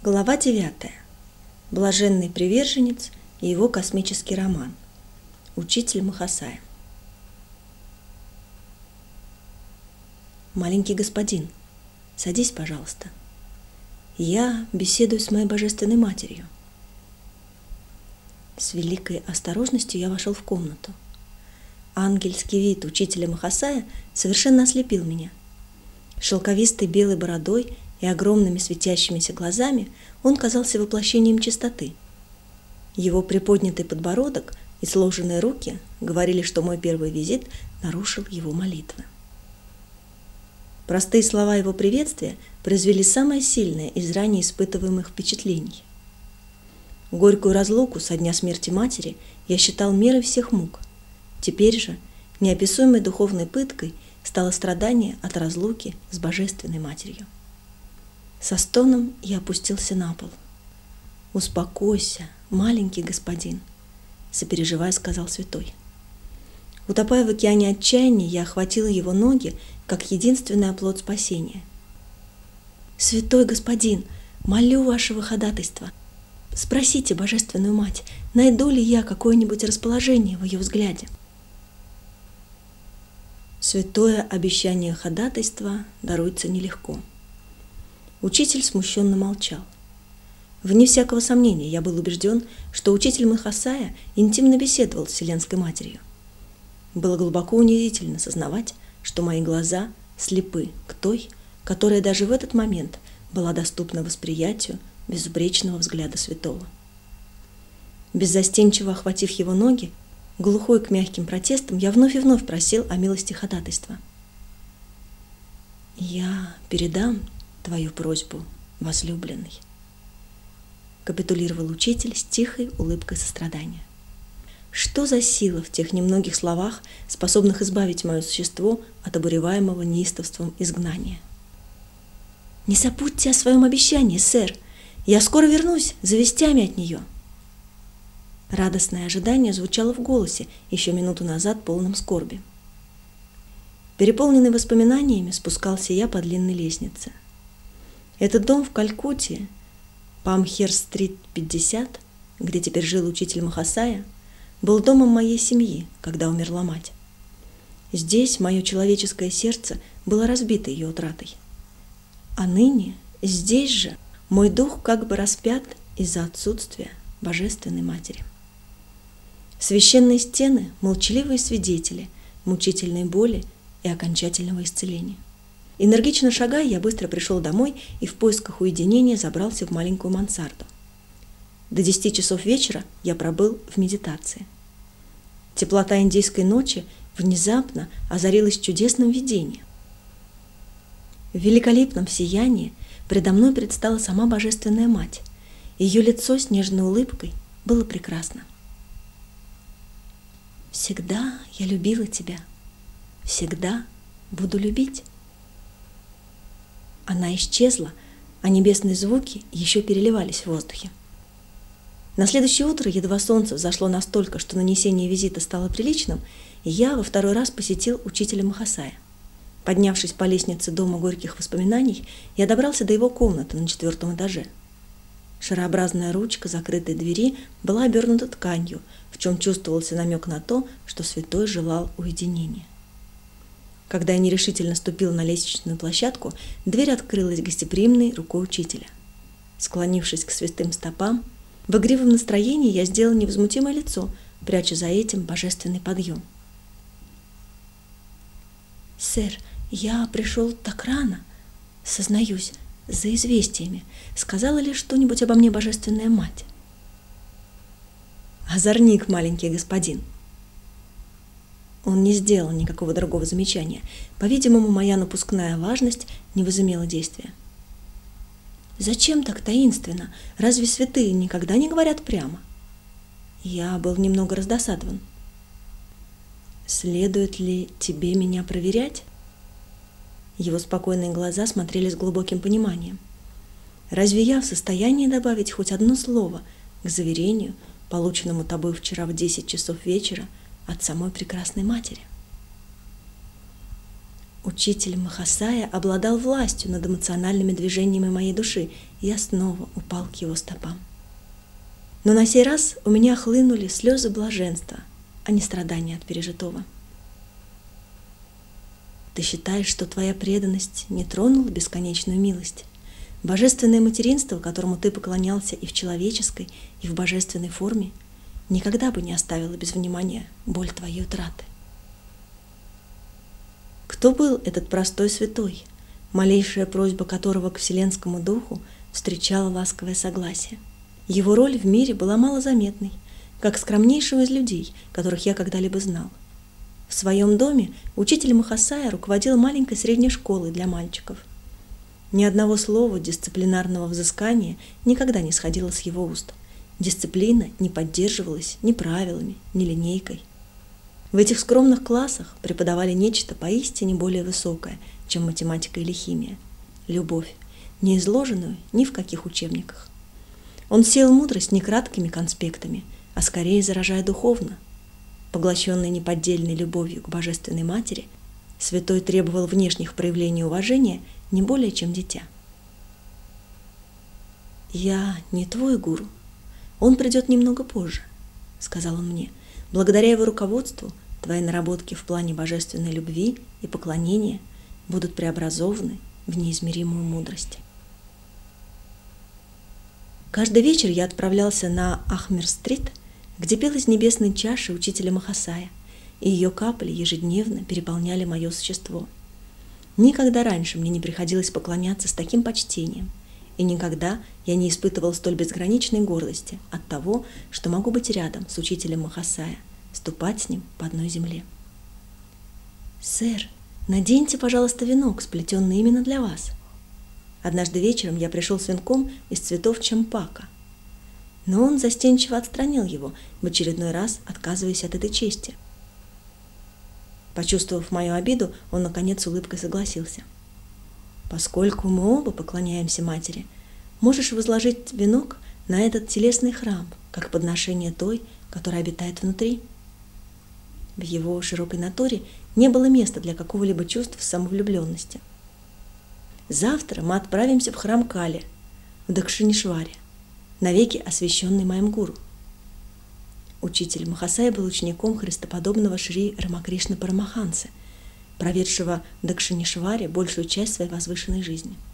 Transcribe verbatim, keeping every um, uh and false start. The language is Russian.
Глава девятая. Блаженный приверженец и его космический роман. Учитель Махасая. Маленький господин, садись, пожалуйста. Я беседую с моей божественной матерью. С великой осторожностью я вошел в комнату. Ангельский вид учителя Махасая совершенно ослепил меня. Шелковистой белой бородой и огромными светящимися глазами он казался воплощением чистоты. Его приподнятый подбородок и сложенные руки говорили, что мой первый визит нарушил его молитвы. Простые слова его приветствия произвели самое сильное из ранее испытываемых впечатлений. Горькую разлуку со дня смерти матери я считал мерой всех мук. Теперь же неописуемой духовной пыткой стало страдание от разлуки с божественной матерью. Со стоном я опустился на пол. «Успокойся, маленький господин», — сопереживая сказал святой. Утопая в океане отчаяния, я охватила его ноги, как единственный оплот спасения. «Святой господин, молю вашего ходатайства. Спросите божественную мать, найду ли я какое-нибудь расположение в ее взгляде». Святое обещание ходатайства даруется нелегко. Учитель смущенно молчал. Вне всякого сомнения, я был убежден, что учитель Махасая интимно беседовал с Вселенской Матерью. Было глубоко унизительно сознавать, что мои глаза слепы к той, которая даже в этот момент была доступна восприятию безупречного взгляда святого. Беззастенчиво охватив его ноги, глухой к мягким протестам, я вновь и вновь просил о милости ходатайства. «Я передам твою просьбу, возлюбленный», — капитулировал учитель с тихой улыбкой сострадания. Что за сила в тех немногих словах, способных избавить мое существо от обуреваемого неистовством изгнания? «Не забудьте о своем обещании, сэр. Я скоро вернусь за вестями от нее». Радостное ожидание звучало в голосе, еще минуту назад полном скорби. Переполненный воспоминаниями спускался я по длинной лестнице. Этот дом в Калькутте, Памхерст-стрит пятьдесят, где теперь жил учитель Махасая, был домом моей семьи, когда умерла мать. Здесь мое человеческое сердце было разбито ее утратой. А ныне здесь же мой дух как бы распят из-за отсутствия Божественной Матери. Священные стены — молчаливые свидетели мучительной боли и окончательного исцеления. Энергично шагая, я быстро пришел домой и в поисках уединения забрался в маленькую мансарду. До десяти часов вечера я пробыл в медитации. Теплота индийской ночи внезапно озарилась чудесным видением. В великолепном сиянии предо мной предстала сама Божественная Мать. Ее лицо с нежной улыбкой было прекрасно. «Всегда я любила тебя, всегда буду любить». Она исчезла, а небесные звуки еще переливались в воздухе. На следующее утро, едва солнце взошло настолько, что нанесение визита стало приличным, я во второй раз посетил учителя Махасая. Поднявшись по лестнице дома горьких воспоминаний, я добрался до его комнаты на четвертом этаже. Шарообразная ручка закрытой двери была обернута тканью, в чем чувствовался намек на то, что святой желал уединения. Когда я нерешительно ступил на лестничную площадку, дверь открылась гостеприимной рукой учителя. Склонившись к святым стопам, в игривом настроении я сделал невозмутимое лицо, пряча за этим божественный подъем. «Сэр, я пришел так рано, сознаюсь, за известиями. Сказала ли что-нибудь обо мне Божественная Мать?» «Озорник, маленький господин». Он не сделал никакого другого замечания. По-видимому, моя напускная важность не возымела действия. «Зачем так таинственно? Разве святые никогда не говорят прямо?» Я был немного раздосадован. «Следует ли тебе меня проверять?» Его спокойные глаза смотрели с глубоким пониманием. «Разве я в состоянии добавить хоть одно слово к заверению, полученному тобой вчера в десять часов вечера от самой прекрасной матери?» Учитель Махасая обладал властью над эмоциональными движениями моей души, и я снова упал к его стопам. Но на сей раз у меня хлынули слезы блаженства, а не страдания от пережитого. Ты считаешь, что твоя преданность не тронула бесконечную милость? Божественное материнство, которому ты поклонялся и в человеческой, и в божественной форме, никогда бы не оставило без внимания боль твоей утраты. Кто был этот простой святой, малейшая просьба которого к Вселенскому Духу встречала ласковое согласие? Его роль в мире была малозаметной, как скромнейшего из людей, которых я когда-либо знал. В своем доме учитель Махасая руководил маленькой средней школой для мальчиков. Ни одного слова дисциплинарного взыскания никогда не сходило с его уст. Дисциплина не поддерживалась ни правилами, ни линейкой. В этих скромных классах преподавали нечто поистине более высокое, чем математика или химия – любовь, не изложенную ни в каких учебниках. Он сеял мудрость не краткими конспектами, а скорее заражая духовно. Поглощенный неподдельной любовью к Божественной Матери, святой требовал внешних проявлений уважения не более, чем дитя. «Я не твой гуру. Он придет немного позже», — сказал он мне. «Благодаря его руководству твои наработки в плане божественной любви и поклонения будут преобразованы в неизмеримую мудрость». Каждый вечер я отправлялся на Ахмер-стрит, где пел из небесной чаши учителя Махасая, и ее капли ежедневно переполняли мое существо. Никогда раньше мне не приходилось поклоняться с таким почтением, и никогда я не испытывал столь безграничной гордости от того, что могу быть рядом с учителем Махасая, ступать с ним по одной земле. «Сэр, наденьте, пожалуйста, венок, сплетенный именно для вас». Однажды вечером я пришел с венком из цветов чампака, но он застенчиво отстранил его, в очередной раз отказываясь от этой чести. Почувствовав мою обиду, он, наконец, с улыбкой согласился. «Поскольку мы оба поклоняемся матери, можешь возложить венок на этот телесный храм, как подношение той, которая обитает внутри». В его широкой натуре не было места для какого-либо чувства самовлюбленности. «Завтра мы отправимся в храм Кали, в Дакшинишваре, навеки освященный моим гуру». Учитель Махасая был учеником христоподобного Шри Рамакришны Парамахансы, проведшего в Дакшинишваре большую часть своей возвышенной жизни.